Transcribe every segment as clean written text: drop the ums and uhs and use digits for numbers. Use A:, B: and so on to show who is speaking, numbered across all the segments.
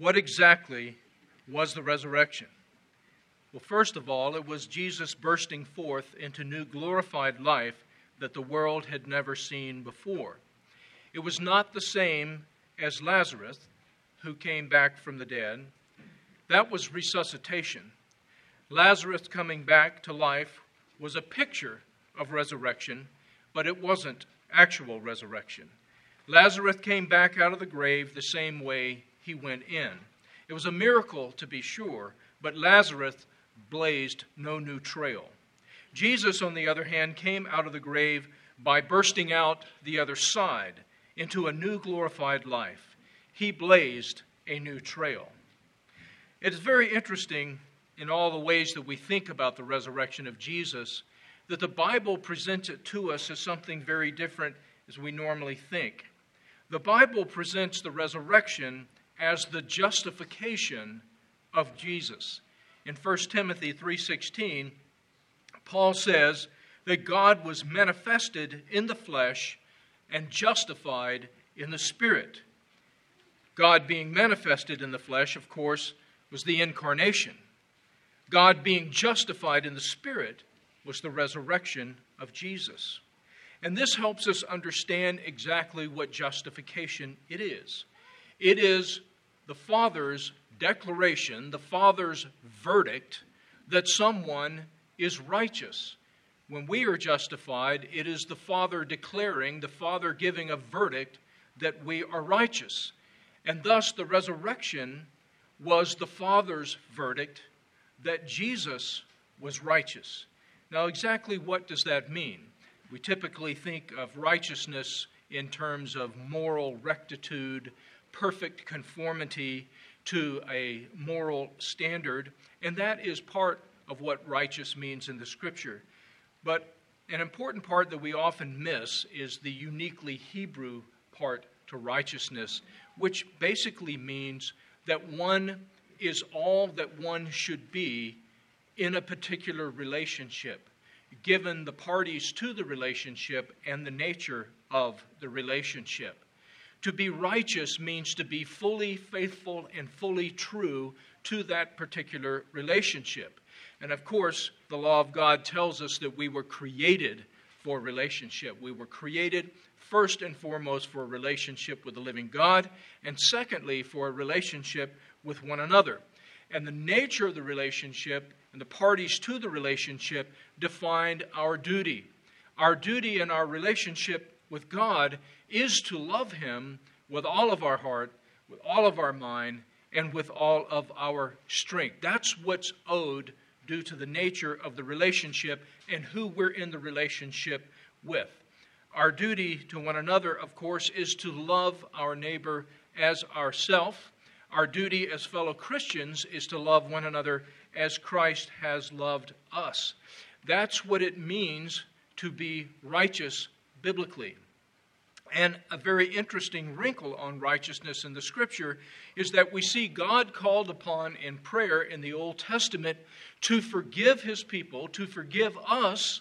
A: What exactly was the resurrection? Well, first of all, it was Jesus bursting forth into new glorified life that the world had never seen before. It was not the same as Lazarus, who came back from the dead. That was resuscitation. Lazarus coming back to life was a picture of resurrection, but it wasn't actual resurrection. Lazarus came back out of the grave the same way he went in. It was a miracle, to be sure, but Lazarus blazed no new trail. Jesus, on the other hand, came out of the grave by bursting out the other side into a new glorified life. He blazed a new trail. It is very interesting in all the ways that we think about the resurrection of Jesus that the Bible presents it to us as something very different as we normally think. The Bible presents the resurrection as the justification of Jesus. In 1 Timothy 3:16, Paul says that God was manifested in the flesh and justified in the Spirit. God being manifested in the flesh, of course, was the incarnation. God being justified in the Spirit was the resurrection of Jesus. And this helps us understand exactly what justification it is. It is the Father's declaration, the Father's verdict that someone is righteous. When we are justified, it is the Father declaring, the Father giving a verdict that we are righteous. And thus the resurrection was the Father's verdict that Jesus was righteous. Now, exactly what does that mean? We typically think of righteousness in terms of moral rectitude, perfect conformity to a moral standard, and that is part of what righteous means in the Scripture. But an important part that we often miss is the uniquely Hebrew part to righteousness, which basically means that one is all that one should be in a particular relationship, given the parties to the relationship and the nature of the relationship. To be righteous means to be fully faithful and fully true to that particular relationship. And of course, the law of God tells us that we were created for relationship. We were created first and foremost for a relationship with the living God, and secondly, for a relationship with one another. And the nature of the relationship and the parties to the relationship defined our duty. Our duty in our relationship with God is to love Him with all of our heart, with all of our mind, and with all of our strength. That's what's owed due to the nature of the relationship and who we're in the relationship with. Our duty to one another, of course, is to love our neighbor as ourself. Our duty as fellow Christians is to love one another as Christ has loved us. That's what it means to be righteous biblically. And a very interesting wrinkle on righteousness in the Scripture is that we see God called upon in prayer in the Old Testament to forgive His people, to forgive us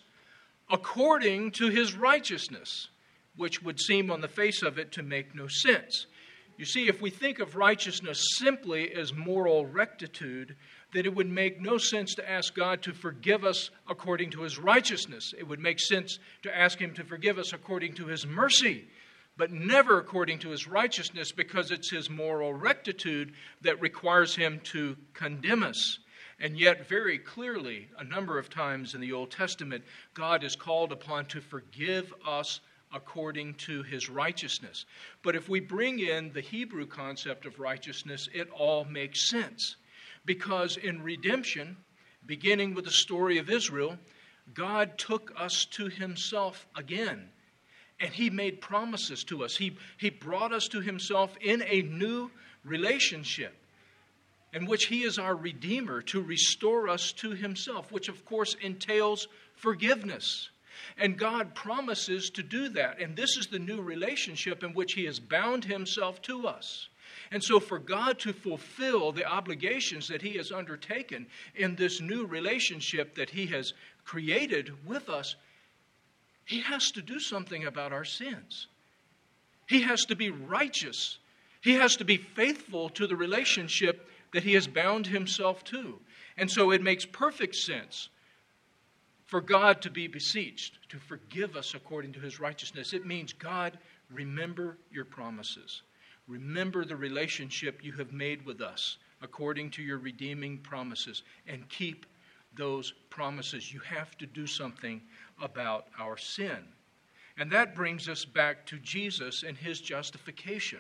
A: according to His righteousness, which would seem on the face of it to make no sense. You see, if we think of righteousness simply as moral rectitude, then it would make no sense to ask God to forgive us according to His righteousness. It would make sense to ask Him to forgive us according to His mercy, but never according to His righteousness, because it's His moral rectitude that requires Him to condemn us. And yet, very clearly, a number of times in the Old Testament, God is called upon to forgive us according to His righteousness. But if we bring in the Hebrew concept of righteousness, it all makes sense. Because in redemption, beginning with the story of Israel, God took us to Himself again. And He made promises to us. He brought us to Himself in a new relationship in which He is our Redeemer to restore us to Himself, which of course entails forgiveness. And God promises to do that. And this is the new relationship in which He has bound Himself to us. And so for God to fulfill the obligations that He has undertaken in this new relationship that He has created with us, He has to do something about our sins. He has to be righteous He has to be faithful to the relationship that he has bound himself to. And so it makes perfect sense for God to be beseeched, to forgive us according to his righteousness. It means, God, remember your promises. Remember the relationship you have made with us according to your redeeming promises, and keep those promises. You have to do something about our sin. And that brings us back to Jesus and his justification.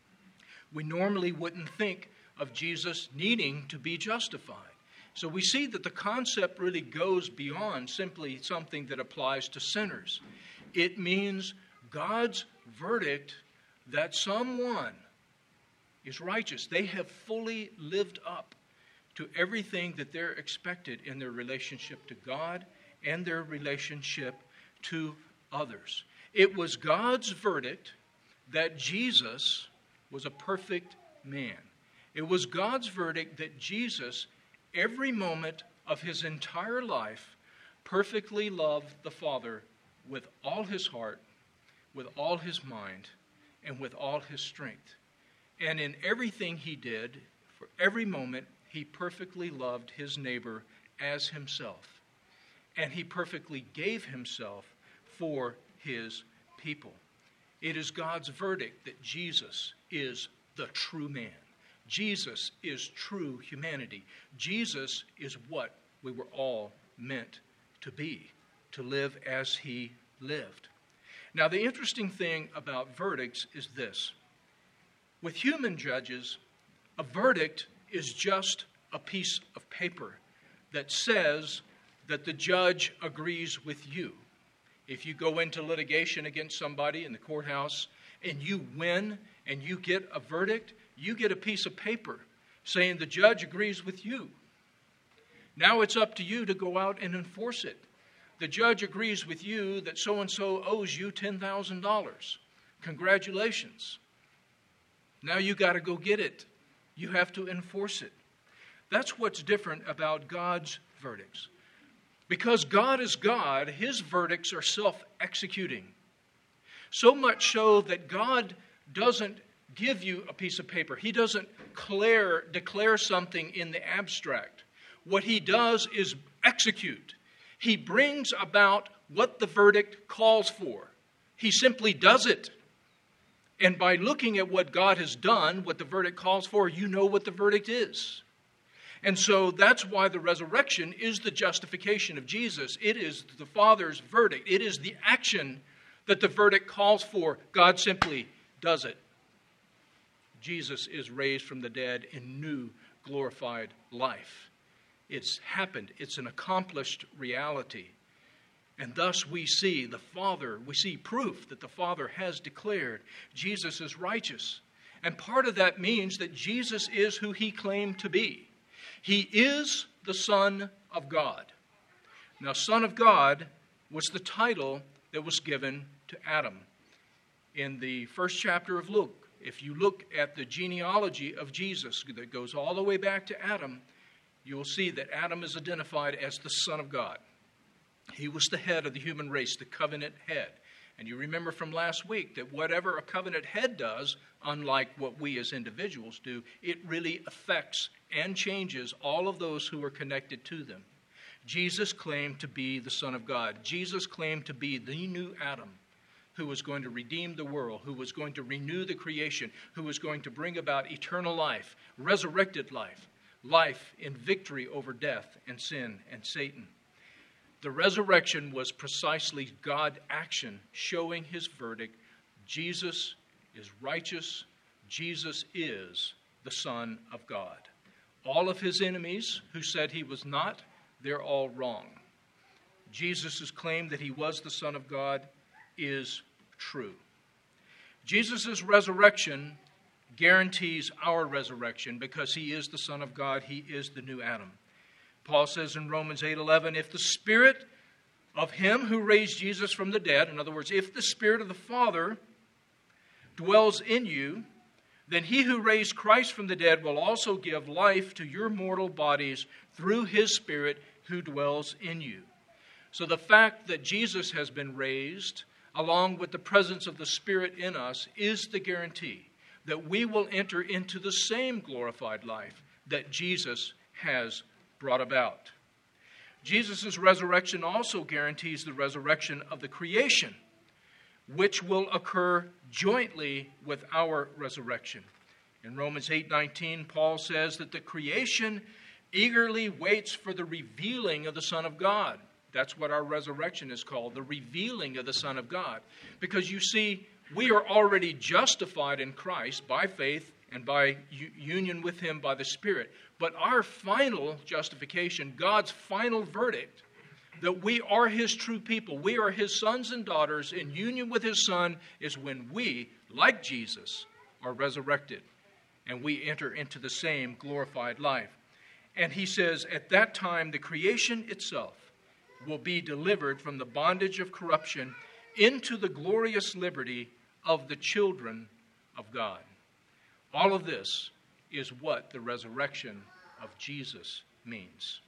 A: We normally wouldn't think of Jesus needing to be justified. So we see that the concept really goes beyond simply something that applies to sinners. It means God's verdict that someone is righteous. They have fully lived up to everything that they're expected in their relationship to God and their relationship to others. It was God's verdict that Jesus was a perfect man. It was God's verdict that Jesus, every moment of his entire life, perfectly loved the Father with all his heart, with all his mind, and with all his strength. And in everything he did, for every moment, he perfectly loved his neighbor as himself. And he perfectly gave himself for his people. It is God's verdict that Jesus is the true man. Jesus is true humanity. Jesus is what we were all meant to be, to live as he lived. Now, the interesting thing about verdicts is this. With human judges, a verdict is just a piece of paper that says that the judge agrees with you. If you go into litigation against somebody in the courthouse and you win and you get a verdict, you get a piece of paper saying the judge agrees with you. Now it's up to you to go out and enforce it. The judge agrees with you that so-and-so owes you $10,000. Congratulations. Now you got to go get it. You have to enforce it. That's what's different about God's verdicts. Because God is God, his verdicts are self-executing. So much so that God doesn't give you a piece of paper. He doesn't declare something in the abstract. What he does is execute. He brings about what the verdict calls for. He simply does it. And by looking at what God has done, what the verdict calls for, you know what the verdict is. And so that's why the resurrection is the justification of Jesus. It is the Father's verdict. It is the action that the verdict calls for. God simply does it. Jesus is raised from the dead in new glorified life. It's happened. It's an accomplished reality. And thus we see proof that the Father has declared Jesus is righteous. And part of that means that Jesus is who he claimed to be. He is the Son of God. Now, Son of God was the title that was given to Adam. In the first chapter of Luke, if you look at the genealogy of Jesus that goes all the way back to Adam, you will see that Adam is identified as the Son of God. He was the head of the human race, the covenant head. And you remember from last week that whatever a covenant head does, unlike what we as individuals do, it really affects and changes all of those who are connected to them. Jesus claimed to be the Son of God. Jesus claimed to be the new Adam who was going to redeem the world, who was going to renew the creation, who was going to bring about eternal life, resurrected life, life in victory over death and sin and Satan. The resurrection was precisely God's action showing his verdict. Jesus is righteous. Jesus is the Son of God. All of his enemies who said he was not, they're all wrong. Jesus' claim that he was the Son of God is true. Jesus' resurrection guarantees our resurrection because he is the Son of God. He is the new Adam. Paul says in Romans 8:11, if the Spirit of him who raised Jesus from the dead, in other words, if the Spirit of the Father dwells in you, then he who raised Christ from the dead will also give life to your mortal bodies through his Spirit who dwells in you. So the fact that Jesus has been raised, along with the presence of the Spirit in us, is the guarantee. that we will enter into the same glorified life that Jesus has brought about. Jesus' resurrection also guarantees the resurrection of the creation, which will occur jointly with our resurrection. In Romans 8:19, Paul says that the creation eagerly waits for the revealing of the Son of God. That's what our resurrection is called, the revealing of the Son of God. Because you see, we are already justified in Christ by faith and by union with Him by the Spirit. But our final justification, God's final verdict, that we are His true people, we are His sons and daughters in union with His Son, is when we, like Jesus, are resurrected and we enter into the same glorified life. And he says, at that time, the creation itself will be delivered from the bondage of corruption into the glorious liberty of the children of God. All of this is what the resurrection of Jesus means.